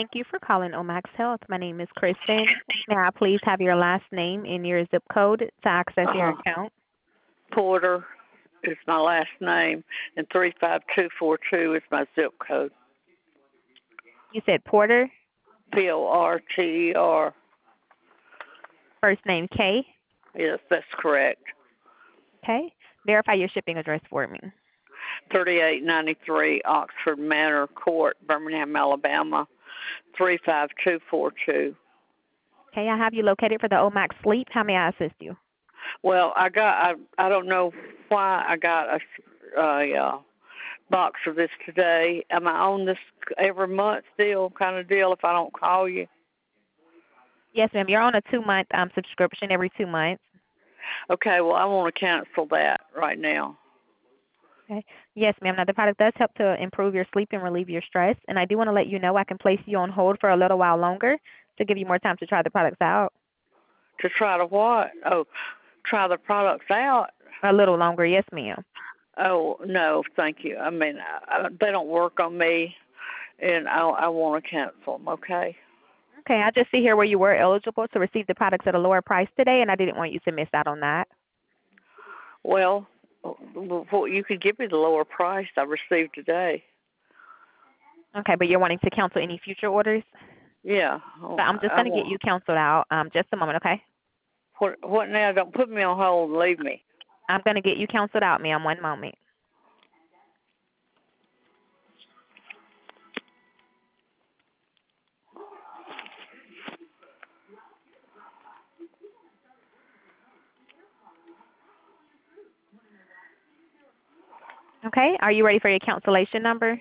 Thank you for calling Omax Health. My name is Kristen. May I please have your last name and your zip code to access your account? Porter is my last name, and 35242 is my zip code. You said Porter? Porter. First name K? Yes, that's correct. Okay. Verify your shipping address for me. 3893 Oxford Manor Court, Birmingham, Alabama, 35242. Okay, I have you located for the Omax Sleep. How may I assist you? Well, I don't know why I got a box of this today. Am I on this every month still kind of deal if I don't call you? Yes, ma'am. You're on a 2-month subscription every 2 months. Okay, well, I want to cancel that right now. Okay. Yes, ma'am. Now, the product does help to improve your sleep and relieve your stress. And I do want to let you know I can place you on hold for a little while longer to give you more time to try the products out. To try to what? Oh, try the products out? A little longer, yes, ma'am. Oh, no, thank you. I mean, they don't work on me, and I want to cancel them, okay? Okay, I just see here where you were eligible to receive the products at a lower price today, and I didn't want you to miss out on that. Well, you could give me the lower price I received today. Okay, but you're wanting to cancel any future orders? Yeah. So I'm just going to get you canceled out. Just a moment, okay? What now? Don't put me on hold and leave me. I'm going to get you canceled out, ma'am. One moment. Okay, are you ready for your cancellation number?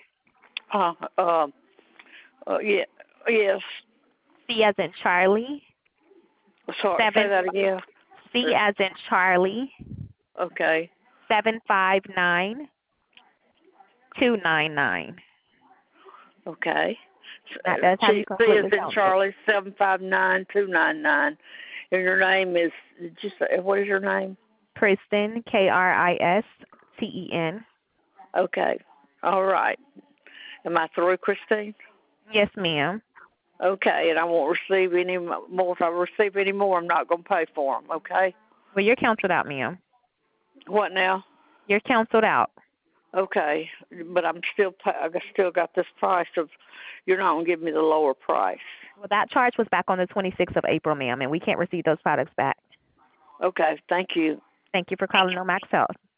Yeah, yes. C as in Charlie. Sorry, say that again. C as in Charlie. Okay. 759299. Okay. That does have you completely C as in Charlie, 759299. And your name is, what is your name? Kristen, Kristen. Okay. All right. Am I through, Christine? Yes, ma'am. Okay, and I won't receive any more. If I receive any more, I'm not going to pay for them, okay? Well, you're canceled out, ma'am. What now? You're canceled out. Okay, but I still got this price of, you're not going to give me the lower price. Well, that charge was back on the 26th of April, ma'am, and we can't receive those products back. Okay, thank you. Thank you for calling Omax Health.